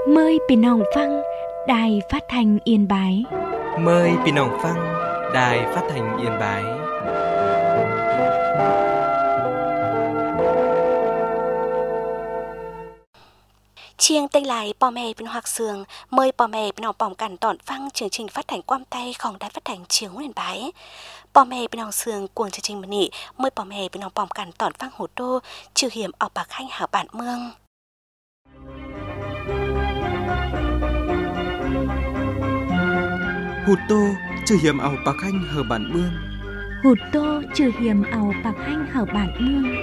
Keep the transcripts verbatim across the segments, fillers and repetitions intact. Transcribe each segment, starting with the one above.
Mờiพี่น้องฟังđài phát thanh Yên Bái. Mời พี่น้องฟัง Đài Phát thanh Yên Bái. Chiêng tên lại bò mẹ bên Hoặc Sương mời bò mẹ bên ông bỏng cằn tọn phăng chương trình phát thanh quam tayของđài phát thanh Chiêng Yên Bái. Bò mẹ bên ông Sương cuồng chương trình mನಿ mời bò mẹ bên ông bỏng cằn tọn phăng hồ đô trừ hiểm ở bạc hanh hảo bản mương. Hụt tô trừ hiểm ảo bạc hanh hở bản mương. Hụt tô trừ hiểm ảo bạc hanh hảo bản mương.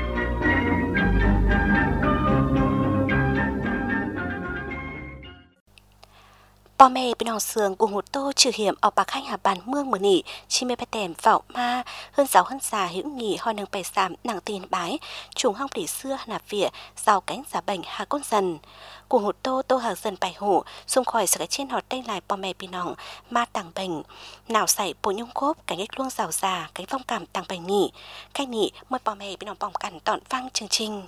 Bò mẹ bên ông Sương cùng hụt tô trừ hiểm ở bạc hanh hảo bản mương mờ nỉ chi mê bè tèm vạo ma hơn giáo hơn già hữu nghỉ hoi nâng bè sàm nàng tiền bái trùng hong đỉ xưa nạp vỉa rào cánh giả bệnh hà côn dần. Cùng hụt tô tô hàng dần bài hổ xung khỏi sự cái trên họt tay lại bò mẹ bên ông ma tàng bệnh nào xảy bộ nhung cốp cánh ếch luông rào già cánh phong cảm tàng bệnh nỉ cách nỉ mời bò mẹ bên ông bỏng cằn tọn vang chương trình.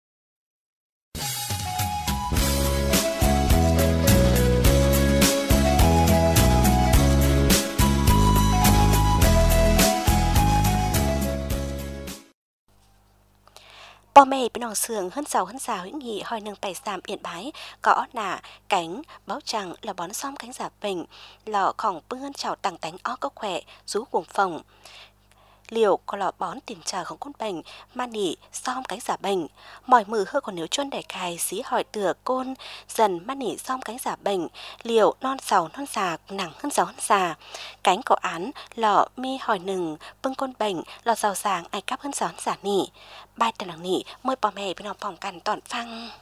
Bò mẹ bên ông Sương hơn giàu hơn già hữu nghị hoi nâng bài sàm Yên Bái có nà cánh báo chẳng là bón xóm cánh giả bệnh lọ khỏng bươn chảo tàng tánh ó có khỏe rú cuồng phòng liều có lọ bón tìm chờ không côn bệnh ma nỉ xóm cánh giả bệnh mỏi mừ hơ còn nếu chôn đẻ cài xí hỏi tựa côn dần ma nỉ xóm cánh giả bệnh liều non sầu non già nặng hơn giàu hơn già cánh cổ án lọ mi hỏi nừng bưng côn bệnh lọ giàu sàng ai cắp hơn giàu hơn giả nỉ bài tờ làng nỉ mời bò mẹ bên ông phòng cằn tọn phăng.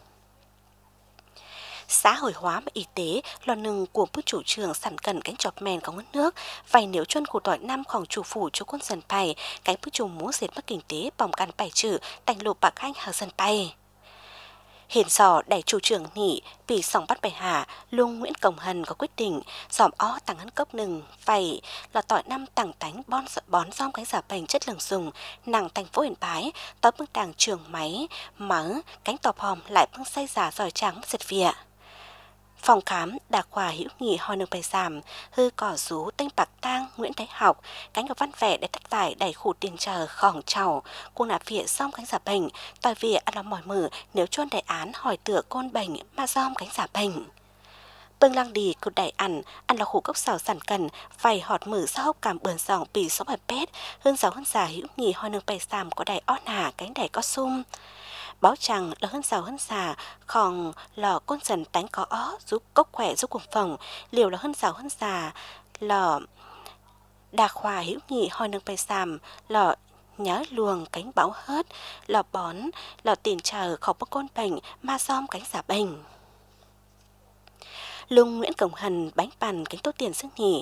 Xã hội hóa và y tế là nừng của bước chủ trương sản cần cánh chọp mèn có ngân nước vài nếu chân của tỏi năm khoảng chủ phủ cho quân dần bài cánh bước chủ múa diệt mất kinh tế bỏng cằn bài trừ tành lục bạc hanh hờ dần bay. Hiện giờ đại chủ trưởng nỉ bị sòng bắt bài hạ luôn Nguyễn Cổng Hần có quyết định dòm ó tăng hấn cốc nừng vậy là tỏi năm tặng tánh bón bón rong cánh giả bành chất lượng dùng nặng thành phố Yên Bái tới bưng đảng trường máy mở cánh tọp hòm lại bưng xây giả giỏi trắng giật vịa. Phòng khám đà khoa hữu nghị hoi nâng bài giảm hư cỏ rú tinh bạc tang Nguyễn Thái Học cánh gặp văn vẻ để thất vải đầy khủ tiền chờ khỏng trầu cuồng nạp vịa xong cánh giả bệnh tòi vịa ăn lòng mỏi mử nếu chôn đại án hỏi tựa côn bệnh mà dom cánh giả bệnh. Bưng lăng đi cụt đại ăn ăn là khủ cốc xào sản cần vầy họt mử sao hốc cảm bườn dòng bì sống hợp pét hơn giáo hơn già hữu nghị hoi nâng bài giảm có đại ó nà cánh đại có sum. Báo chẳng là hơn giàu hơn già còn lò côn dần tánh có ó giúp cốc khỏe giúp cùng phòng liều là hơn giàu hơn già lò đà khoa hữu nghị hoi nâng bài sàm lò nhớ luồng cánh báo hớt lò bón lò tiền chờ khẩu bốc côn bệnh ma xóm cánh giả bệnh. Lung Nguyễn Cổng Hần bánh bàn cánh tốt tiền sức nhỉ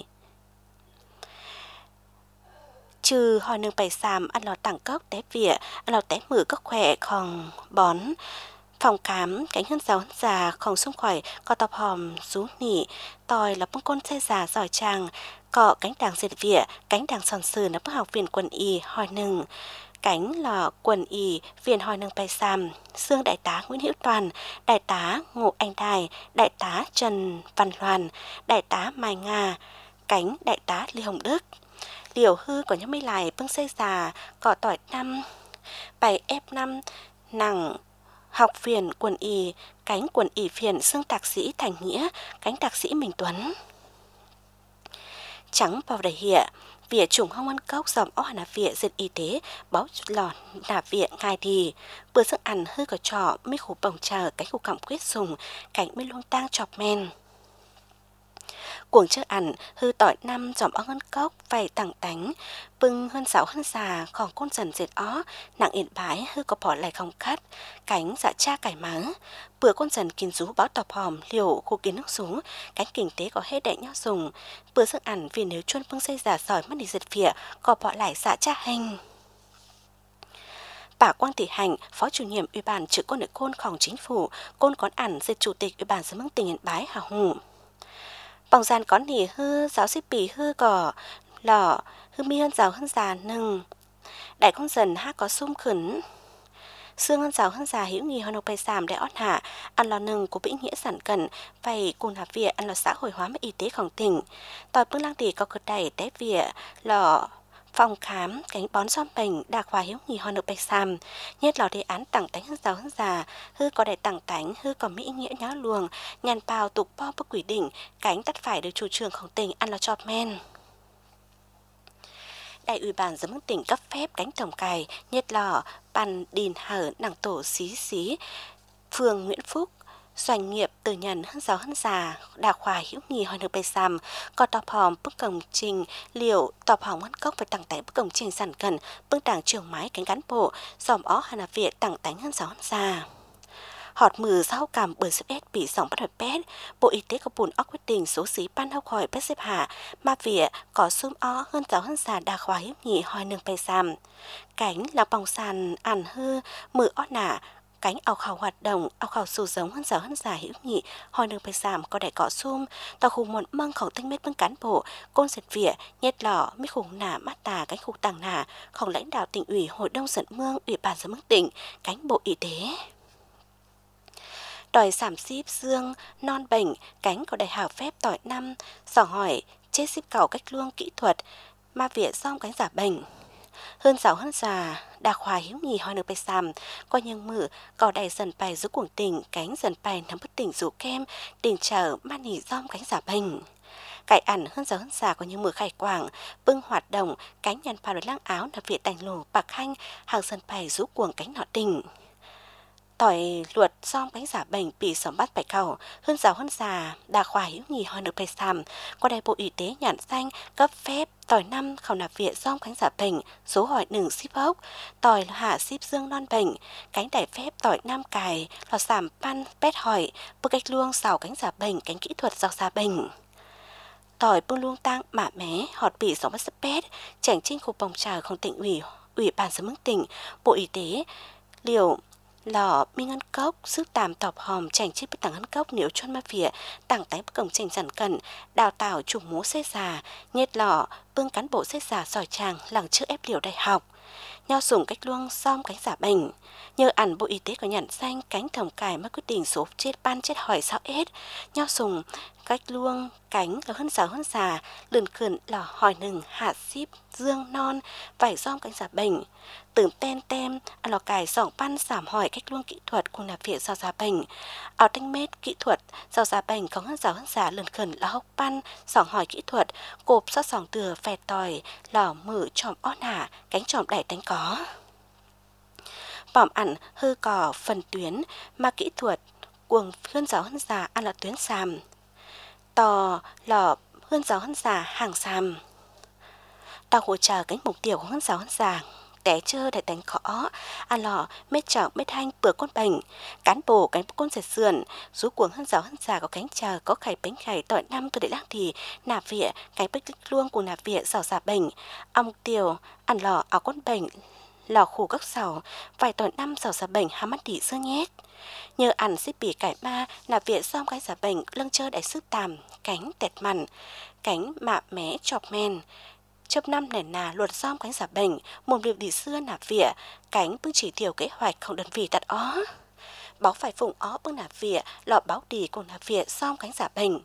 trừ hỏi nâng bài xàm ăn lò tặng cốc té vỉa ăn lò té mử cốc khỏe còn bón phòng khám cánh hơn giáo hơn già còn xung khỏi có tập hòm rú nỉ tòi là bông côn xe già giỏi tràng cọ cánh đàng diệt vỉa cánh đàng sòn sừ là bức học viện quần y hỏi nừng cánh lò quần y viện hỏi nâng bài xàm xương đại tá Nguyễn Hữu Toàn đại tá Ngô Anh Đài đại tá Trần Văn Loan đại tá Mai Nga cánh đại tá Lê Hồng Đức điều hư của nhóm mấy lại bưng xây già cỏ tỏi năm bài ép năm nặng học viện quần y cánh quần y viện xương tạc sĩ Thành Nghĩa cánh tạc sĩ Minh Tuấn trắng vào đầy hiện vỉa trùng hông ăn cốc dòm ó nạp vỉa diệt y tế báo lò nạp vỉa ngài đi bữa sức ăn hư có trọ mấy khủ bồng chờ cánh khủ cảm quyết dùng cánh mấy luôn tang chọc men cuồng trước ăn hư tỏi năm dòm ó ngân cốc vầy tặng tánh bưng hơn sáu hơn già còn côn dần diệt ó nặng Yên Bái hư có bỏ lại không cắt cánh dạ cha cải mắng bữa côn dần kín rú báo tọp hòm liều khu kiến nước xuống cánh kinh tế có hết đệ nhau dùng bữa sức ăn vì nếu chuôn bưng xây giả sỏi mất đi diệt phỉa có bỏ lại dạ cha hành. Bà Quang Thị Hạnh, Phó Chủ nhiệm Ủy ban trực côn nội cônของchính phủ, côn có ảnh diệt Chủ tịch Ủy ban Dân mương tỉnh Yên Bái hào hủ. Bỏng giàn có nỉ hư giáo sĩ bì hư cỏ lỏ hư mi hơn giáo hơn già nừng đại con dần ha có sung khẩn xương hơn giáo hơn già hữu nghi hơn bày sàm để ót hạ ăn lò nừng của vĩnh nghĩa sản cần vậy cùng hạp viện ăn lò xã hội hóa và y tếของtỉnh tỏi bưng lang tỷ có cơ đẩy té viện lò phòng khám cánh bón xóm bệnh đà khoa hiếu nghỉ hơn được bạch sàm nhất lò đề án tặng tánh hơn giáo hơn già hư có đại tặng tánh hư có mỹ nghĩa nhó luồng nhàn bào tục bo bất quỷ đỉnh cánh tắt phải được chủ trươngของtỉnh ăn lò chọp men. Đại ủy ban giám đốc tỉnh cấp phép cánh trồng cày nhất lò bàn đìn hở nàng tổ xí xí phường Nguyễn Phúc doanh nghiệp từ nhận hơn giáo hơn già đà khoa hữu nghi hơn được bày sàm có tọp hòm bức công trình liệu tọp hòm ngân cốc phải tặng tánh bức công trình sản cần bức đảng trường mái cánh cán bộ dòm ó hà nà viện tặng tánh hơn giáo hơn già họt mừ sau cảm bởi sức ép bị sòng bắt hợp pét Bộ Y tế có bùn óc quyết định số xí ban học khỏi pét xếp hạ mà viện có xôm ó hơn giáo hơn già đà khoa hữu nghi hỏi nương bày sàm cánh là bóng sàn ản hư mừ ó nả cánh ảo khảo hoạt động ảo khảo sù giống hơn giáo hơn già hữu nghị hỏi nương bày sàm có đại cọ xôm tàu khu một măng khẩu tinh mết bưng cán bộ côn diệt viện nhét lọ mít khủng nả mát tà cánh khục tàng nảของlãnh đạo tỉnh ủy hội đông dẫn mương ủy ban giám đốc tỉnh cánh Bộ Y tế đòi giảm ship dương non bệnh cánh có đại hảo phép tỏi năm dò hỏi chết ship cầu cách luông kỹ thuật mà viện xong cánh giả bệnh hơn giáo hơn già đà khoa hiếu nghỉ hỏi được bày sàm coi nhưng mử có đại dần bài giữa cuồng tỉnh cánh dần bài nắm bất tỉnh rủ kem tỉnh trở man nỉ dom cánh giả bệnh cải ẩn hơn giáo hơn già có những mưa khai quảng bưng hoạt động cánh nhàn phà đối lang áo là viện đành lồ bạc hanh hàng dần bài rú cuồng cánh nọ tỉnh tỏi luật xong cánh giả bệnh bị sống bắt bạch cầu hơn giáo hơn già đà khoa hữu nghỉ hơn được bày sàm qua đại Bộ Y tế nhận danh cấp phép tỏi năm khảo nạp viện xong cánh giả bệnh số hỏi nừng ship ốc tỏi hạ ship dương non bệnh cánh đại phép tỏi năm cài lò giảm pan pét hỏi bức cách luông xào cánh giả bệnh cánh kỹ thuật dọc giả bệnh tỏi bưng luông tăng mạ mé họt bị sống bắt pét chảnh trinh khu bồng trà không tỉnh ủy ủy ban giám đốc tỉnh Bộ Y tế liều lò minh ngân cốc sức tàm tọp hòm chảnh chiếc bức tặng ngân cốc nếu chôn ma phỉa tặng tái bức cổng trình sản cẩn đào tạo chủ múa xê già nhiệt lò bưng cán bộ xê già sỏi tràng lẳng trước ép liều đại học nhau dùng cách luông xong cánh giả bệnh nhờ ẩn Bộ Y tế có nhận danh cánh thẩm cải mất quyết định số chết ban chết hỏi sao ết nhau dùng cách luông cánh là hơn giáo hơn già lườn khẩn lò hỏi nừng hạ ship dương non vải dom cánh giả bệnh tưởng ten tem ăn lò cải sỏng pan giảm hỏi cách luông kỹ thuật cùng nạp viện giao giá bệnh áo thanh mét kỹ thuật giao giá bệnh có hơn giáo hơn già lườn khẩn là hốc pan sỏng hỏi kỹ thuật cộp sát sỏng từa phè tỏi lò mở tròm ót hả cánh tròm đẩy đánh có bỏm ẩn hư cỏ phần tuyến mà kỹ thuật cuồng hơn giáo hơn già ăn là tuyến sàm tò lò hơn giáo hơn già hàng sàm tao hỗ trợ cánh mục tiêu của hơn giáo hơn già té chơ để đánh khó ăn lò mết chảo mết hanh bừa con bệnh cán bộ cánh con dệt sườn rú cuồng hơn giáo hơn già có cánh chờ có khải bánh khải tỏi năm từ để lang thì nạp viện cánh bích luông của nạp viện giàu giả bệnh ông tiêu ăn lò áo con bệnh lò khủ các sầu vài tỏi năm giàu giả bệnh hám mắt đỉ sơ nhét nhờ ăn xếp bỉ cải ma nạp viện xong cái giả bệnh lưng chơ đại sức tàm cánh tẹt mặn cánh mạ mé chọc men chấp năm nền nà luật xong cánh giả bệnh mồm liệu đi xưa nạp viện cánh bưng chỉ tiểu kế hoạch không đơn vị đặt ó báo phải phụng ó bưng nạp viện lọ báo đi cùng nạp viện xong cánh giả bệnh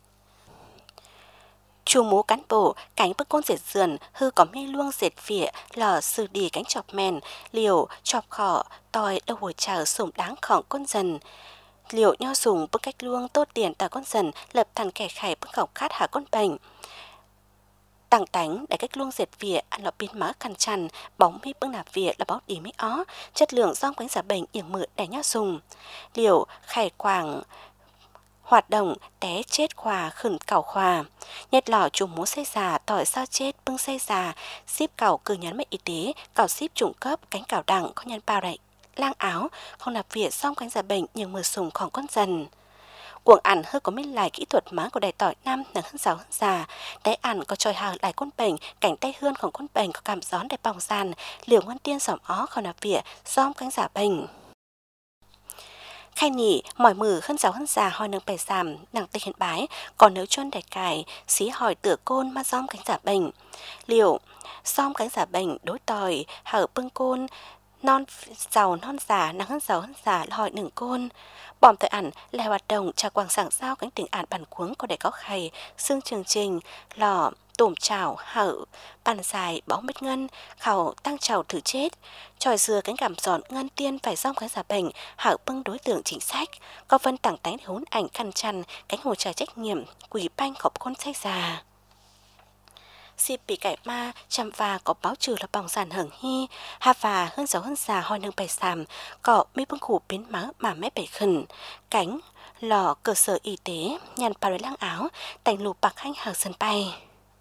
chu mố cán bộ cánh bức côn dệt sườn hư có mê luông dệt phịa lò sư đi cánh chọc mèn liều chọc khỏ tỏi đầu hồi chờ sủng đáng khỏng con dần liều nho dùng bức cách luông tốt tiền tà con dần lập thành kẻ khải bức khẩu khát hạ con bệnh tặng tánh để cách luông dệt vỉa ăn lọc biến má khăn chăn bóng mi bưng nạp vỉa là báo đi mấy ó chất lượng do cánh giả bệnh yểm mượn để nho dùng liều khải quảng hoạt động té chết khoà khẩn cảo khoà nhật lò chùm múa xây già tỏi sao chết bưng xây già ship cảo cử nhắn mệnh y tế cảo ship trùng cấp cánh cảo đẳng có nhân bao đại lang áo không nạp viện xong cánh giả bệnh nhưng mưa sùng khoảng con dần cuồng ẩn hơi có minh lại kỹ thuật má của đại tỏi năm là hơn giáo hơn già đại ẩn có tròi hàng lại con bệnh cảnh tay hơnของcon bệnh có cảm gión để bỏng sàn liều ngoan tiên sỏm ó không nạp viện xong cánh giả bệnh khai nhỉ mỏi mử hơn giáo hơn già hỏi nâng bè sàm nàng tây hiện bái còn nếu chôn đại cài xí hỏi tựa côn mà dom cánh giả bệnh liều xong cánh giả bệnh đối tỏi hở bưng côn non giàu non giả nắng hơn giàu hơn giả là hỏi nừng côn bòm tới ảnh là hoạt động trà quang sảng sao cánh tình ản bản cuống có để có khay xương chương trình lò tủm chảo hở bàn dài bóng bích ngân khảo tăng trào thử chết tròi dừa cánh cảm giòn ngân tiên phải xong cái giả bệnh hở bưng đối tượng chính sách có vân tảng tánh hốn ảnh khăn chăn cánh hồ trà trách nhiệm quỷ banh khóc con sách già xịp bị cải ma chăm và có báo trừ là bỏng giàn hưởng hy hà và hơn giàu hơn già hoi nâng bày sàm có mi bưng khủ biến má mà mép bày khẩn cánh lò cơ sở y tế nhàn bà lang áo tành lụp bạc hanh hàng sân bay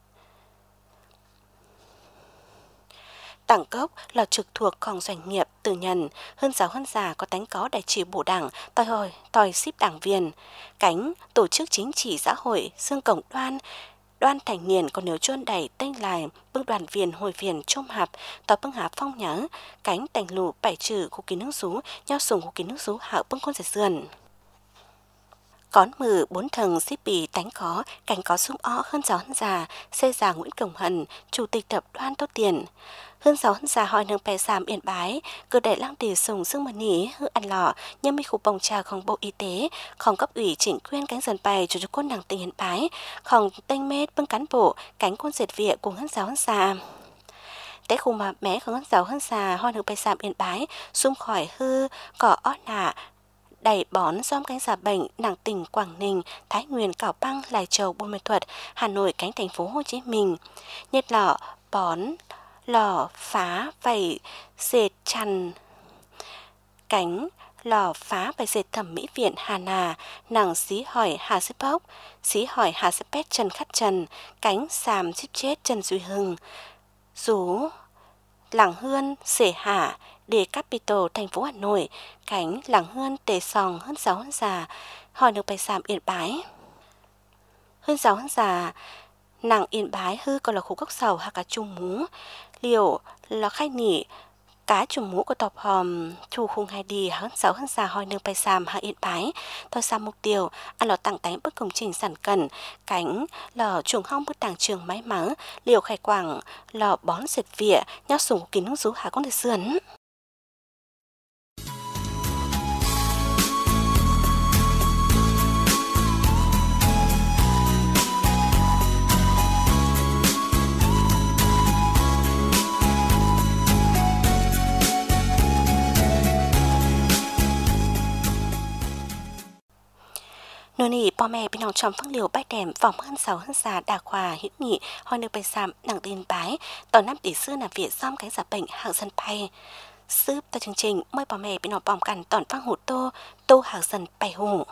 đảng cốc là trực thuộc còn doanh nghiệp tư nhân hơn giáo hơn già có tánh có đại chỉ bổ đảng tòi hồi tòi ship đảng viên cánh tổ chức chính trị xã hội xương cổng đoan đoan thành niên còn nếu chôn đẩy tên lại bưng đoàn viên hồi viên trôm hạp tòa bưng hạp phong nhớ cánh tành lù bảy trừ khu ký nước rú nhau sùng khu ký nước rú hạo bưng con rẻ sườn Cón mừ bốn thằng xếp bì tánh có, cánh có sung ó hơn giáo hơn già, xây già Nguyễn Cổng Hần, chủ tịch tập đoàn Tốt Tiền. Hơn giáo hơn già hỏi nâng bè xàm yên bái, cứ đại lang tỷ sùng xương mà nỉ, hư ăn lọ, nhưng mi khu bồng trà không bộ y tế, không cấp ủy chỉnh quyên cánh dần bày cho cho con nàng tình hiện bái, không tên mết bưng cán bộ, cánh con diệt viện cùng hơn giáo hơn già. Tế khu mà mẹ không hơn giáo hơn già hỏi nâng bè xàm yên bái, xung khỏi hư, cỏ ót nạ, đẩy bón dòm cánh giả bệnh nàng tỉnh Quảng Ninh, Thái Nguyên, Cảo Băng, Lai Châu, Buôn Ma Thuột, Hà Nội, cánh thành phố Hồ Chí Minh. Nhất lọ bón, lò phá vảy dệt chăn cánh lò phá vảy dệt thẩm mỹ viện Hà Nà, nàng xí hỏi Hà Xếp Bốc, xí hỏi Hà Xếp Pét Trần Khắc Trần, cánh xàm chip chết Trần Duy Hưng, rú Làng Hươn, Sể Hạ, để Capital thành phố Hà Nội, cánh Làng Hươn, Tề Sòng, hơn sáu hơn già, hỏi được bài xàm yên bái. Hơn sáu hơn già, nàng yên bái hư còn là khu gốc sầu hạ cá chung mú, liều là khai nỉ, cá chung mú của tộc hòm, chủ khung hai đi hơn sáu hơn già hỏi được bài xàm hạ yên bái, thôi xa mục tiêu, ăn lò tặng tánh bức công trình sản cần, cánh lò chuồng hong bức tàng trường máy mắng, liều khai quảng, lò bón dệt vỉa, nhau sủng kín nước rú hạ con được sườn. Nô nỉ bò mẹ bị nòng tròm phương liều bách đèm vòng hơn sáu hơn già đà khoa hữu nghị hỏi được bài xàm nặng tin bái tỏ năm tỷ xưa là việc xóm cánh giả bệnh hàng dân bay sướp ta chương trình mời bò mẹ bị nòng bòm cằn tỏn vang hủ tô tô hàng dân bay hủ.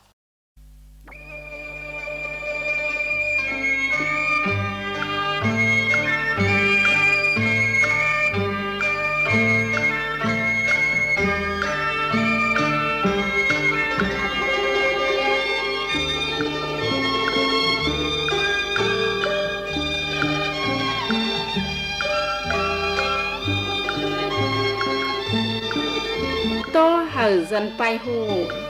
Tô hở dần bay hù.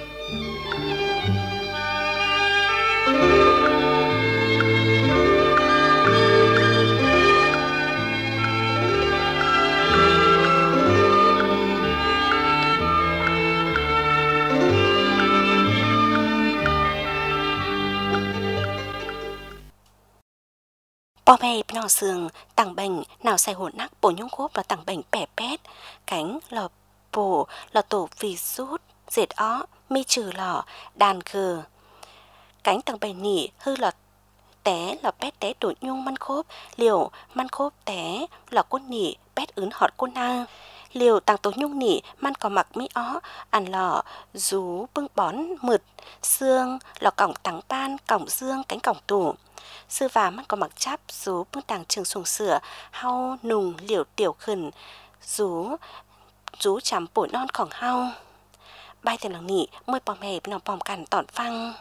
Bò mẹ bị nòng sườn tặng bệnh nào xài hồn nắc bổ nhung khốp là tặng bệnh bẻ pét cánh lò bổ là tổ vì rút dệt ó mi trừ lò đàn gờ cánh tầng bầy nỉ hư là té là pét té tổ nhung măn khốp liều măn khốp té là côn nỉ pét ướn họt côn na liều tàng tổ nhung nỉ man có mặc mi ó ăn lò rú bưng bón mực xương là cổng tắng pan cổng dương cánh cổng tủ sư và man có mặc chắp rú bưng tàng trường xuồng sửa hau nùng liều tiểu khẩn rú rú chấm bổi non khổng hau bay tiền lòng nỉ môi bò mè bên lòng bòm cằn tỏn phăng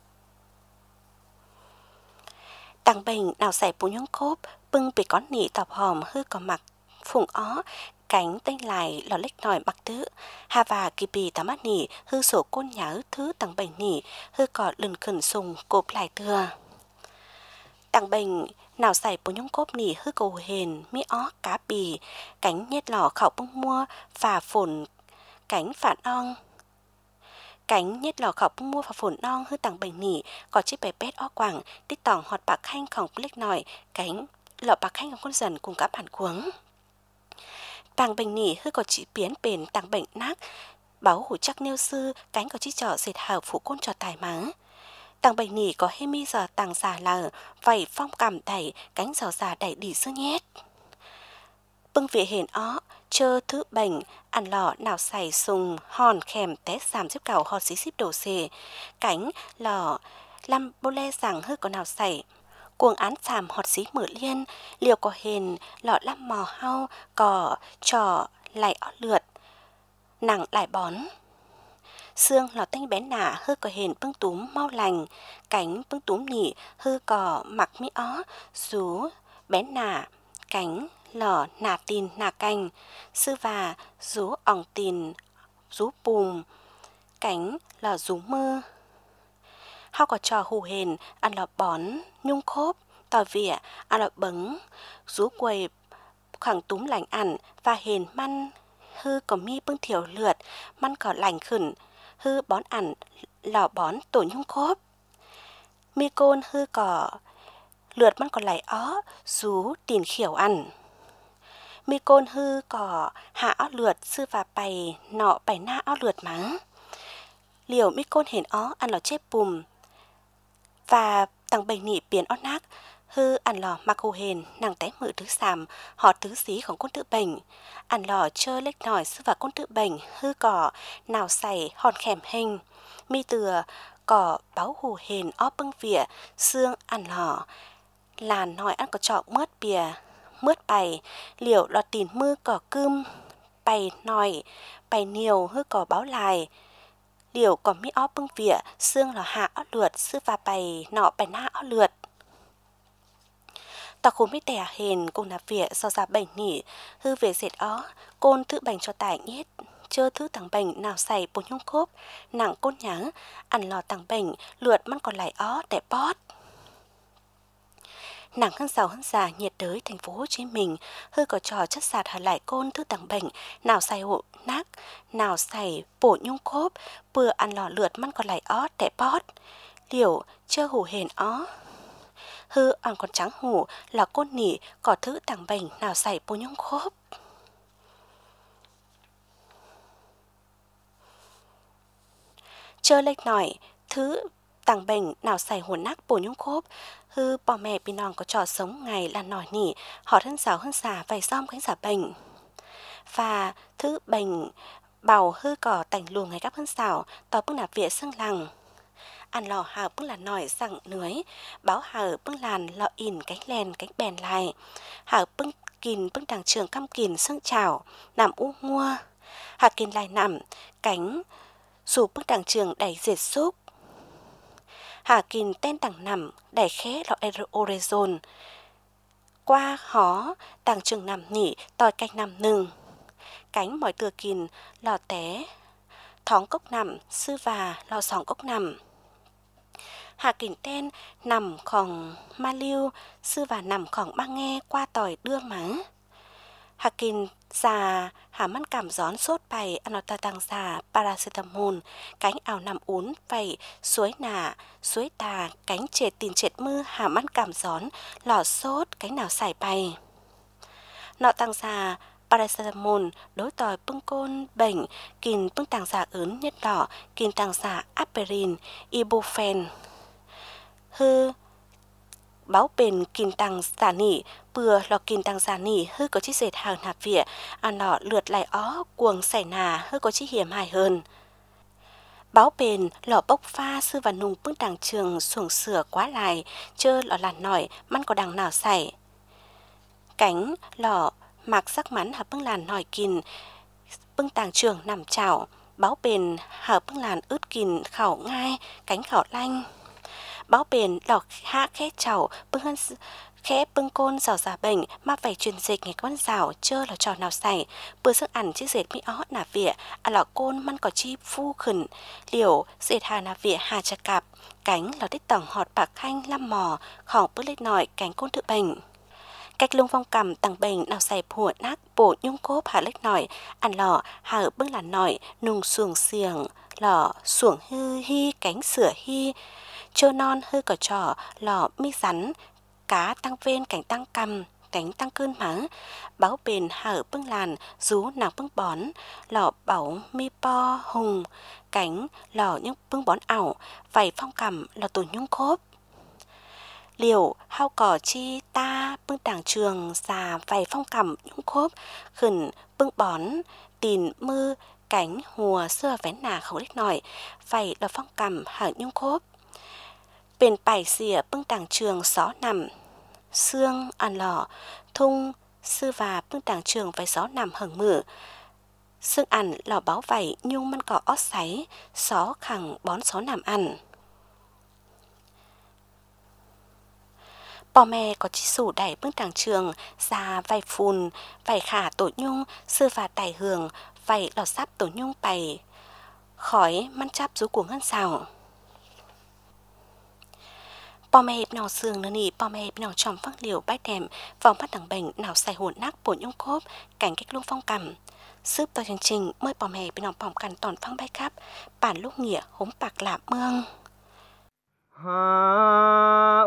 tàng bình nào xẻ bún nhung khốp bưng bị con nỉ tọp hòm hư có mặc phùng ó cánh tên lại lò lếch nòi mặc tứ hà và kỳ bì tá mắt nỉ hư sổ côn nhớ thứ tàng bình nỉ hư có lần khẩn sùng cộp lại thừa tàng bình nào xảy bố nhung cốp nỉ hư cầu hền mi ó cá bì cánh nhét lò khảo bông mua phà phồn cánh phản ong cánh nhét lò khảo bông mua phà phồn ong hư tặng bành nỉ có chiếc bè bét ó quảng tích tỏng họt bạc khanh khổng lếch nòi cánh lọ bạc khanh con dần cùng các bản cuống tàng bành nỉ hư có chỉ biến bền tàng bệnh nát báo hủ chắc nêu sư cánh có chi trò dệt hào phụ côn trò tài máng tàng bành nỉ có hê mi giờ tàng giả là vảy phong cảm đẩy cánh giò già đẩy đỉ sư nhét bưng vỉa hền ó chơ thứ bành ăn lọ nào xài sùng hòn khèm té xàm xếp cào hòn xí xíp đồ xề cánh lọ làm bô lê rằng hư có nào xài cuồng án xàm họt xí mở liên liều có hền lọ lăm mò hao cò trò lại ó lượt nặng lại bón xương lò tanh bé nả hư có hền bưng túm mau lành cánh bưng túm nỉ hư cò mặc mi ó rú bé nả cánh lò nà tin nà canh sư và rú ỏng tin rú bùm cánh lò rú mơ hao có trò hù hền ăn lò bón nhung khốp tỏi vỉa ăn lò bấng rú quầy khoảng túm lành ẩn và hền măn hư có mi bưng thiểu lượt măn có lành khẩn hư bón ẩn lò bón tổ nhung khốp mi côn hư có lượt măn còn lại ó rú tiền khiểu ẩn mi côn hư có hạ ó lượt sư và bày nọ bày na ó lượt mắng liều mi côn hền ó ăn lò chép bùm và tăng bày nỉ biến ó nát hư ăn lò mặc hồ hền nàng té mự thứ sàm họ thứ xíของcôn tự bệnh ăn lò chơ lếch nòi sư và côn tự bệnh hư cỏ nào xày hòn khèm hình mi từa cỏ báo hồ hền ó bưng vỉa xương ăn lò là nòi ăn có trọ mướt bìa mướt bày liều lọt tìn mưa cỏ cơm bày nòi bày nhiều hư cỏ báo lại liều có mi ó bưng vỉa xương là hạ ó lượt sư và bày nọ bày na ó lượt tao khốn mấy tẻ hền cùng nạp vỉa do ra bệnh nỉ hư về dệt ó côn thứ bành cho tải nhét chơ thứ tàng bệnh nào xài bố nhung khốp nặng côn nháng ăn lò tàng bệnh lượt măn còn lại ó để bót nàng hơn giàu hơn già nhiệt đới thành phố Hồ Chí Minh hư có trò chất sạt hở lại côn thứ tàng bệnh nào xài hộ nát nào xài bổ nhung khốp bừa ăn lò lượt măn còn lại ó để bót liều chơ hủ hền ó hư ăn còn trắng hủ là côn nỉ có thứ tàng bệnh nào xài bố nhung khốp chơ lệch nòi thứ tàng bệnh nào xài hồn nát bổ nhung khốp hư bỏ mẹ bị nòng có trò sống ngày là nòi nỉ họ thân giáo hơn xà vài xóm cánh giả bệnh và thứ bệnh bào hư cỏ tành luồng ngày gấp hơn xảo tỏ bưng nạp vỉa xương lằng ăn lò hào bưng là nòi rằng nưới báo hào bưng làn lọ ỉn cánh len cánh bèn lại hào bưng kìn bưng đằng trường căm kìn xương chảo nằm u mua hà kìn lại nằm cánh dù bưng đằng trường đẩy dệt xúc hà kìn tên đằng nằm đẩy khé lọ orezon qua hó đằng trường nằm nỉ tòi canh nằm nừng cánh mỏi từa kìn lò té thóng cốc nằm sư và lò sòng cốc nằm hà kìn tên nằm khòng ma liu sư và nằm khòng ba nghe qua tỏi đưa mắng hà kìn già hà măn cảm gión sốt bày ăn ta tăng già paracetamol cánh ảo nằm uốn vầy suối nà suối tà cánh trệt tìm trệt mưa hà măn cảm gión lò sốt cánh nào xài bày nọ tăng già paracetamol đối tỏi bưng côn bệnh kìn bưng tàng giả ớn nhất đỏ kìn tàng giả aspirin ibuprofen hư báo bền kìn tàng giả nỉ bừa lò kìn tàng giả nỉ hư có chiếc dệt hàng nạp vỉa ăn nọ lượt lại ó cuồng sảy nà hư có chiếc hiểm hài hơn báo bền lò bốc pha sư và nùng bưng đằng trường xuồng sửa quá lại chơ lò làn nổi măn có đằng nào sảy cánh lò mặc sắc mắn hà bưng làn nòi kìn bưng tàng trường nằm chảo báo bền hà bưng làn ướt kìn khảo ngay cánh khảo lanh báo bền lò hạ khét chảo bưng hơn khẽ bưng côn rào giả bệnh mà phải truyền dịch ngày con rào chơ là trò nào xảy bữa sức ăn chiếc dệt mi ó nà vỉa à lọ côn măn có chi phu khẩn liều dệt hà nà vỉa hà chà cạp cánh là tích tổng họt bạc khanh lăm mò khỏng bước lên nọi cánh côn tự bệnh cách lung phong cầm tầng bệnh nào xài phủa nát bộ nhung cốp hà lếch nỏi ăn lọ hà ở bưng là nỏi nung xuồng xiềng lọ xuồng hư hi cánh sửa hi chơ non hư cỏ trò lọ mi rắn cá tăng ven cảnh tăng cầm cánh tăng cơn mắng báo bền hở bưng làn rú nàng bưng bón lọ bảo mi po hùng cánh lọ những bưng bón ảo vảy phong cầm lọ tổ nhung khốp liều hao cỏ chi ta bưng đảng trường xà vảy phong cầm nhung khốp khẩn bưng bón tìn mư cánh hùa xưa vén nà khẩu lít nổi vảy lọ phong cầm hở nhung khốp bền bài xìa bưng đảng trường xó nằm xương ăn lò thung sư và bưng đảng trường với gió nằm hừng mử xương ăn lò báo vảy nhung măn cỏ ót sáy xó khẳng bón xó nằm ăn bò mẹ có chi sủ đẩy bưng đảng trường ra vài phùn vài khả tổ nhung sư và tài hường vài lò sáp tổ nhung bày khói măn chắp rú của ngân xào bò mẹ nào xương nữa nỉ bò mẹ nào tròn phăng liều bái đèm vào mắt đằng bệnh nào xài hồn nát bổ nhung cốp cảnh cách lung phong cầm sướp to chương trình mời bò mẹ bên nào bỏng cằn toàn phăng bái khắp bản lúc nghĩa hống bạc lạ mương ha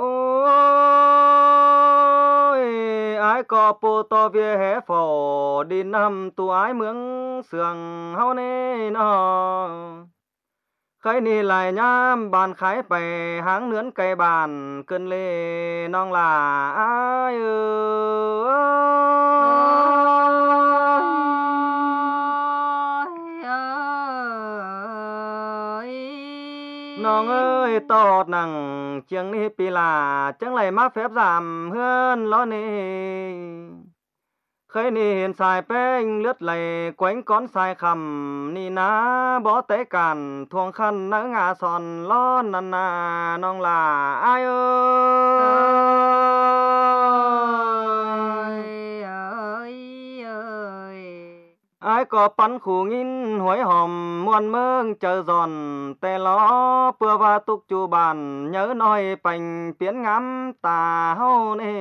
ôi ai có po to về hè phò đi nằm tu ái mương sườn hao nê nó khái ni lại nhám bàn khái bè háng nướn cây bàn cơn lê non là ai ơi non ơi tọt nằng chiêng ni pi là chẳng lại má phép giảm hơn lo nê khơi ni hiện xài beng lướt lầy quánh con xài khầm ni ná bó tế càn thuồng khăn nỡ ngà sòn lo năn nà non là ai ơi ơi ơi ai có bắn khủ nghìn huấy hòm muôn mương chờ giòn tè ló bưa và tục chu bàn nhớ nói bành biến ngắm tà hâu nê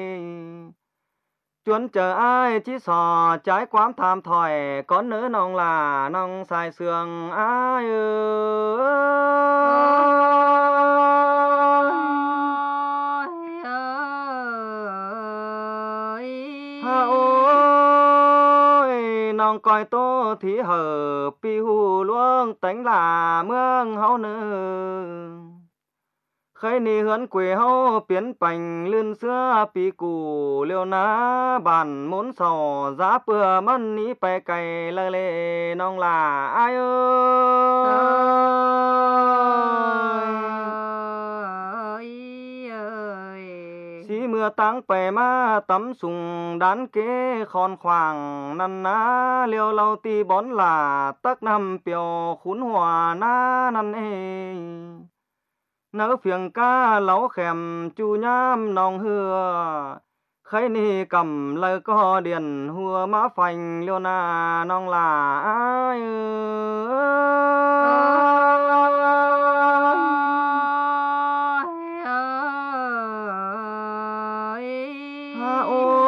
chuốn chờ ai chỉ sò trái quám tham thỏi có nữ nong là nong xài sườn ai ơi ha ôi nong coi tô thì hở pi hu luông tánh là mương hậu nữ khơi ni hướn quê hâu biến bành lươn xưa pi cù liêu ná bàn muốn sò giá bừa mân ní bè cày lơ lê nong là ai ơi xí mưa táng bè ma tắm sùng đán kế khòn khoàng năn ná liêu lau ti bón là tắc năm piều khún hòa ná năn ê nỡ phiền ca lấu khèm chu nhám nòng hưa khấy ni cầm lời co điền hùa má phành liêu na nong là ai ha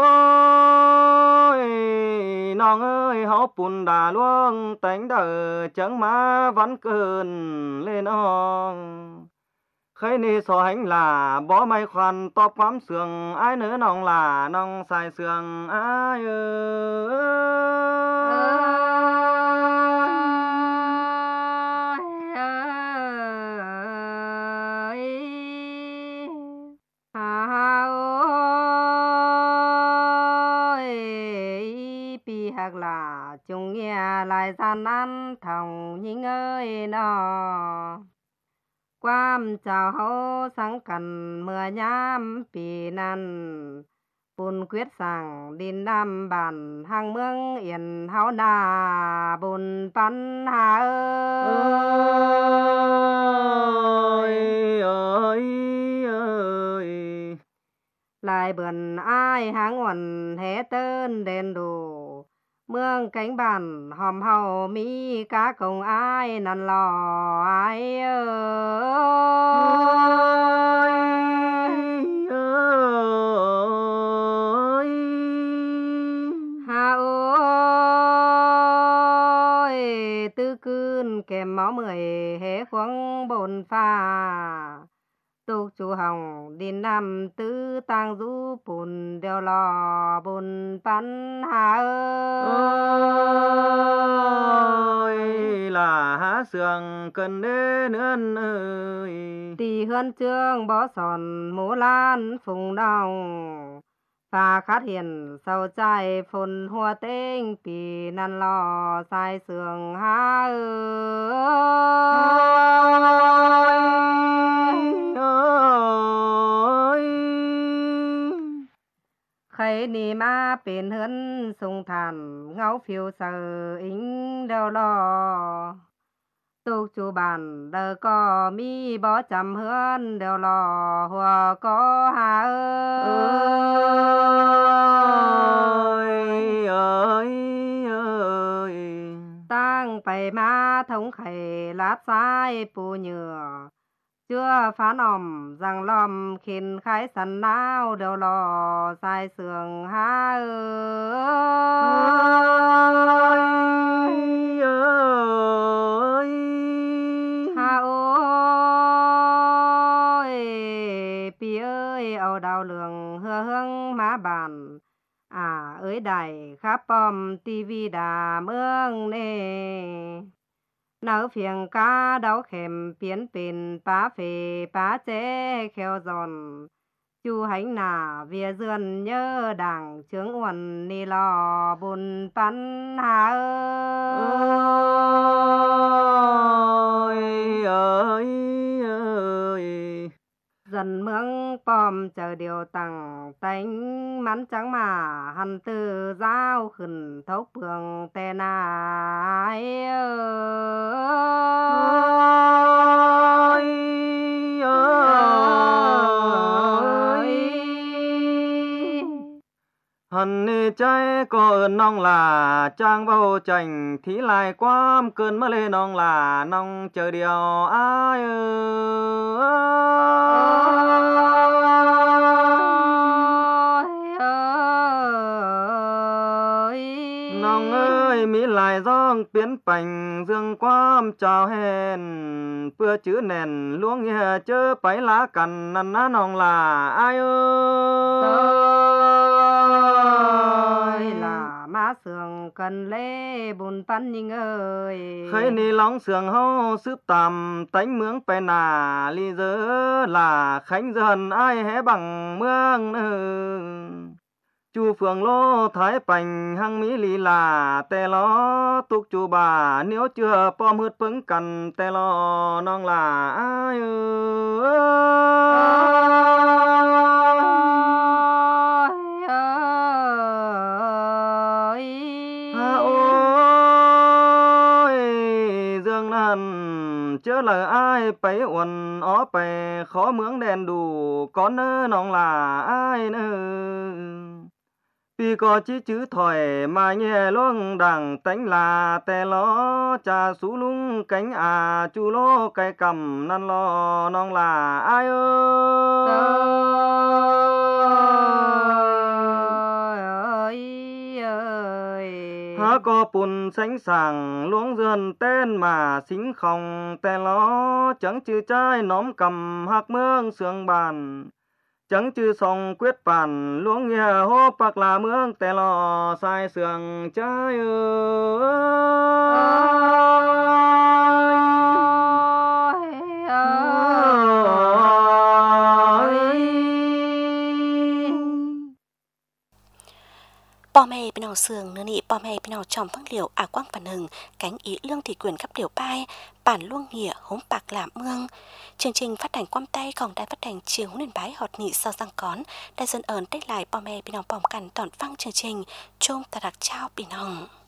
ôi nong ơi hó bùn đà luông tánh đờ chẳng má vẫn cơn lên nong khơi ni so hành là bó may khoan to quắm sườn ai nữa nong là nong xài sườn ai pi hạc là chung nghe lại gian nan thòng nhinh ơi nó quam chào hậu sáng cần mưa nhám pì năn bùn quyết sàng đin nam bàn hàng mương yên háo nà bùn pan hà ơi ơi ơi lại lại bườn ai háng nguồn hé tên đền đủ mương cánh bàn hòm hầu mỹ cá công ai năn lò ai ơi ơi hà ơi tư cươn kèm máu mười hé khoáng bồn pha tục chủ hồng đi năm tứ tang du bùn đeo lò bùn bắn hà ơi là há sườn cần đế nương ơi tì hơn trương bó sòn mũ lan phùng đồng và khát hiền sầu trai phun hoa tinh pì năn lò sai sườn há ơi khấy ni ma bên hơn sung thàn ngáo phiêu sờ ính đeo lò tục chủ bàn đờ có mi bó chầm hơn đeo lò hòa có hà ơi ơi ơi tăng bày ma thống khẩy lát sai bù nhựa chưa phán ỏm rằng lòm khiến khái sẵn nào đều lò sai sườn há ơi ơi hà ơi pi ơi âu đào lường hưa hương má bàn à ơi đài khắp bom tivi đà mương nê nấu phiền cá đau kèm biến pin bá phê bá chế kheo giòn chu hành nà vía dườn nhớ đảng trướng uẩn ni lò bùn bắn hà ơi ơi ơi dần mương bom chờ điều tặng tánh mắn trắng mà hằn từ giao khẩn thấu bường tè nai ơi ơi hằn ni trái có ơn nong là trang bao chành thí lại quam cơn mơ lên nong là nong chờ điều ai nong ơi mỹ lại giong biến bành dương quam chào hèn bữa chữ nền luống nghe chớ bấy lá cằn năn ná nong là ai ơi là má sườn cần lê bùn pan nhưng ơi khấy ni lóng sườn hô sướp tàm tánh mướng pe nà ly dơ là khánh dần ai hé bằng mương chu phường lô thái bành hăng mỹ lì là tè lo tục chu bà nếu chưa pom hướt pứng cần tè lo nong là ai ơi ha ôi dương năn chớ lời ai bấy uẩn ó bè khó mướng đèn đủ có nơ nong là ai nơ vì có chí chữ thỏi mà nhẹ luông đằng tánh là tè lo trà sú lung cánh à chu lô cây cầm năn lo nong là ai ơi ơi há có bùn sánh sàng luống dườn tên mà xính không tè lo chẳng chữ trai nóm cầm hạc mương sương bàn chẳng chư song quyết bản luống nghe hô bạc là mương tè lò sai sườn trái bò mè bên nào sườn nữa nị bò mè bên nào tròm phăng liều à quang phản hừng cánh ý lương thì quyền khắp điều bai bản luông nghĩa hống bạc lạ mương. Chương trình phát hành quam tay còn đài phát hành chiều nền bái họt nị sau răng cón đài dân ơn tách lại bò mè bên nào bòm cằn toàn phăng chương trình chôm ta đặc trao bên hồng.